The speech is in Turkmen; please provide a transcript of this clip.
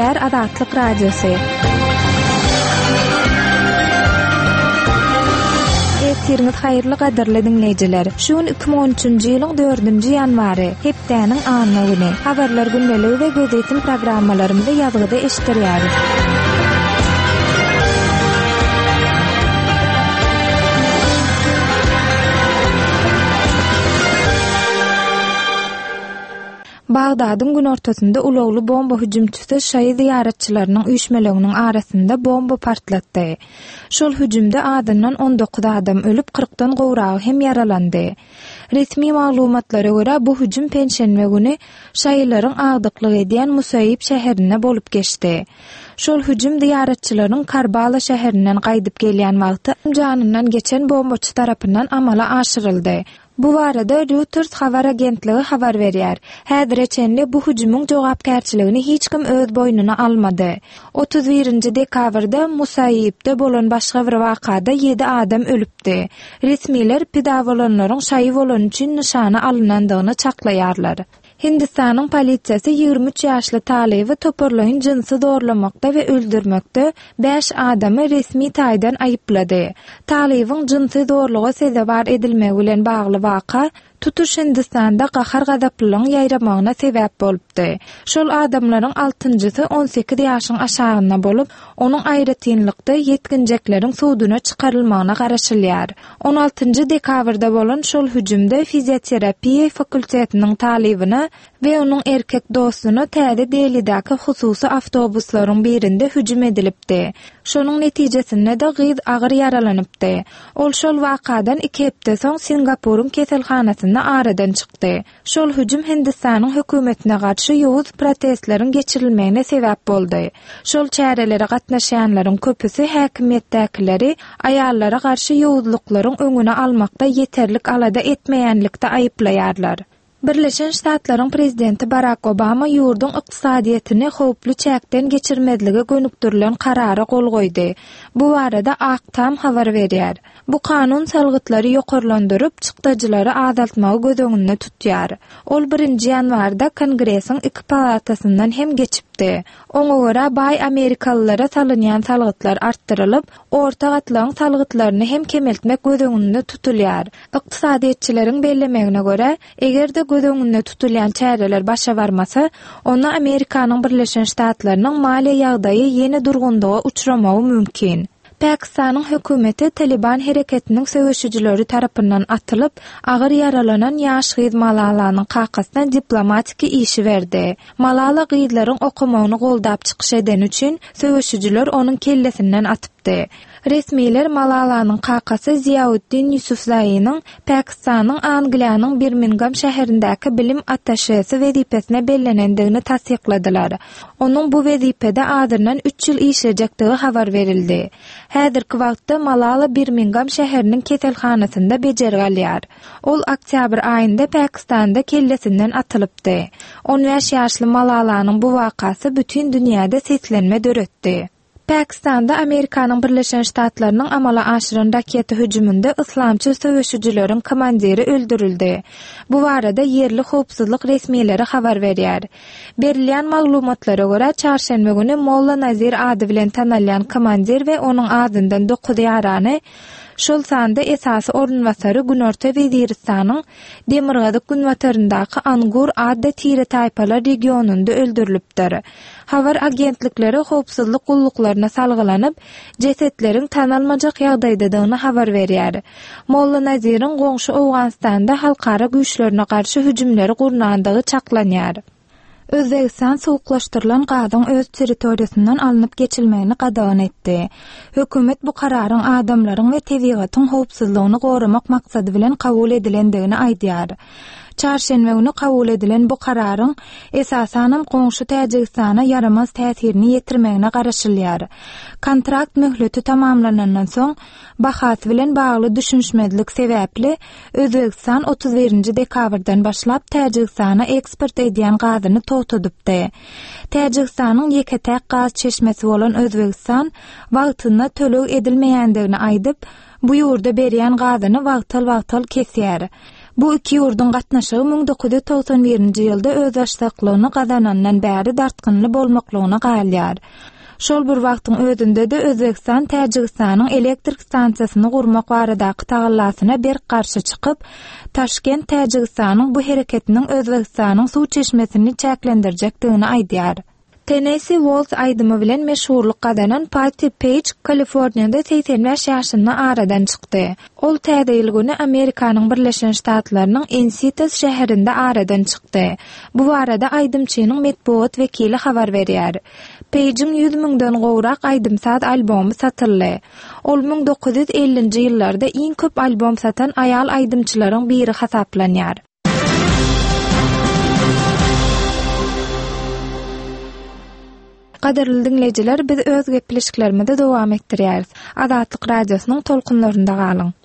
Däýär Azatlyk Radiosy. Etiriňiz haýyrly gaderli dinleýijiler. Şuň 2013-nji ýylyň 4-nji ýanwary hepdäniň anyny güni. Habarlar gündəligi we gözetim programmalarymyzda ýazgyda eşitdirýäris. Bagdadyň gün ortasynda ulagly bomba hüjümçisi şahy ziyaretçileriniň üýşmeleriniň arasynda bomba partlatdy. Şol hüjümde adından 19 adam ölüp 40-dan gowragy hem yaralandy. Resmi maglumatlara görä bu hüjüm penşenme güni şahylaryň agdyklyk edýän Musaýib şäherine bolup geçdi. Şol hüjüm ziyaretçileriniň Karbala şäherinden gaýdyp gelýän wagtda janyndan geçen bombaçy tarapyndan amala aşyryldy. Bu barada Reuters habar agentligi habar berýär. Häzirçenli bu hüjümüň jogapkärçiligini hiç kim öz boynuna almady. 31-nji dekabrda Musaýibde bolan başga bir wakada 7 adam ölüpdi. Resmiler pidawalanlaryň şahy bolan üçin nişana alynandygyny çaklaýarlar. Hindistanyň polisiýasy 23 ýaşly taliby toparlaýyn jinsy zorlamakda we öldürmekde 5 adamy resmi taýdan aýyplady. Talibyň jinsy zorlugy sezebar edilmegi bilen bagly waka tutuş Hindistanda gahar gadaplylygyň ýaýramagyna sebäp bolupdy. Şol adamlaryň 6-njysy 18 ýaşyň aşagyna bolup, onuň aýratynlykda yetkinjekleriň suwduna çykarylmagyna garaşylýar. 16-njy dekabrda bolan şol hüjümde fizioterapiýa fakultetiniň talibyny we onuň erkek dostuna täze Delhi'däki hususy awtobuslaryň birinde hüjüm edilipdi. Şonuň netijesinde de gyz agyr yaralanypdy. Ol şol wakadan 2 hepde soň Singaporyň keselhanasynda aradan çykdy. Şol hüjüm Hindistanyň hökümetine garşy ýowuz protestleriň geçirilmegine sebäp boldy. Şol çärelere gatnaşanlaryň köpüsi häkimetdäkileri aýallara garşy ýowuzlyklaryň öňüne almakda ýeterlik alada etmeýänlikde aýyplaýarlar. Birleşen Ştatlaryň prezidenti Barack Obama ýurduň ykdysadyýetini howply çäkden geçirmezligi gönükdirilen karara gol goýdy. Bu barada Aktam habar berýär. Bu kanun salgytlary ýokarlandyryp çykdyjylary azaltmagy göz öňünde tutýar. Ol 1-nji ýanwarda Kongresiň 2 palatasyndan hem geçipdi. Oňa görä baý Amerikalılara salynýan salgytlar artdyrylyp, orta gatlaryň salgytlaryny hem kemeltmek göz öňünde tutulýar. Ykdysadyýetçileriň bellemegine görä, egerde göz öňünde tutulýan çäreler başa barmasa, onda Amerikanyň Birleşen Ştatlarynyň maliýe ýagdaýy ýene durgundyga uçramagy mümkin. Pakistanyň hökümeti Taliban hereketiniň söwüşçileri tarapyndan atylyp, agyr yaralanan ýaş gyz Malalanyň kakasyndan diplomatik işi berdi. Malala gyzlaryň okumagyny goldap çykyş eden üçin söwüşçiler onuň kellesinden atypdy. Resmiler Malalanyň kakasy Ziauddin Yusufzai'nyň Pakistanyň Angliýanyň Birmingham şäherindäki bilim attaşesi wezipesine bellenendigini tasdikladylar. Onuň bu wezipede adyrnan 3 ýyl işlejekdigi habar berildi. Häzirki wagtda Malala Birmingham şäheriniň keselhanasynda bejergelýär. Ol oktyabr aýynda Pakistanda kellesinden atylypdy. 15 ýaşly Malalanyň bu wakasy bütün dünýäde seslenme döretdi. Pakistanda Amerikanyň Birleşen Ştatlarynyň amala aşyran raketa hüjümünde islamçy söwüşçüleriň komandiri öldürildi. Bu barada yerli howpsuzlyk resmileri habar berýär. Berilýän maglumatlara görä çarşembe güni Molla Nazir ady bilen tanalýan komandir we onuň adyndan 9 ýarany şol sanda esasy ornwasary Günorta Weziristanyň Demirgazyk günwataryndaky Angur adda tire taýpalar regionunda öldürilipdir. Habar agentlikleri howpsuzlyk gulluklarına salgylanyp, jesetleriň tanalmajak ýagdaýdadygyny habar berýär. Molla Naziriň goňşy Awganistanda halkara güýçlerine garşy hüjümleri gurnandygy çaklanýar. Özbegistan soğuklaştırılan gazyň öz territoriýasyndan alınıp geçilmegini gadagyn etdi. Hökümet bu kararyň adamlaryň we tebigatyň howpsuzlygyny goramak maksady bilen kabul edilendigini aýdýar. Çarşembe günü kabul edilen bu kararyň esasanam goňşy Täjikistana yaramaz täsirini ýetirmegine garaşylýar. Kontrakt möhleti tamamlanandan soň bahasy bilen bagly düşünşmezlik sebäpli Özbegistan 31-nji dekabrdan başlap Täjikistana eksport edýän gazyny totadypdy. Täjikistanyň ýeketäk gaz çeşmesi bolan Özbegistan wagtynda töleg edilmeýändigini aýdyp, bu ýurda berýän gazyny wagtal kesýär. Bu iki ýurdun gatnaşygy 1991-nji ýylda öz başlyklygyny gazanandan bäri dartgynly bolmaklygyna galýar. Şol bir wagtyň özünde de Özbekistan Täjikistanyň elektrik stansiýasyny gurmak baradaky tagallasyna bir garşy çykyp, Taşkent Täjikistanyň bu hereketiniň Özbekistanyň suw çeşmesini çäklendirjekdigini aýdýar. Tennessee Walls aýdymy bilen meşhurlyk gazanan Patty Page Kaliforniýada 85 ýaşynda aradan çykdy. Ol täze ýyl Amerikanyň Birleşen Ştatlarynyň Encinitas şäherinde aradan çykdy. Bu barada aýdymçynyň medpuat wekili habar berýär. Page'in 100 000-den gowrak aýdymsat albomy satyldy. Ol 1950-nji ýyllarda iň köp albom satan aýal aýdymçylaryň biri hasaplanýar. Gaderli dinleyijiler, biz öz gepleşiklerimizi dowam etdirýäris. Azatlyk radiosynyň tolkunlarynda galyň.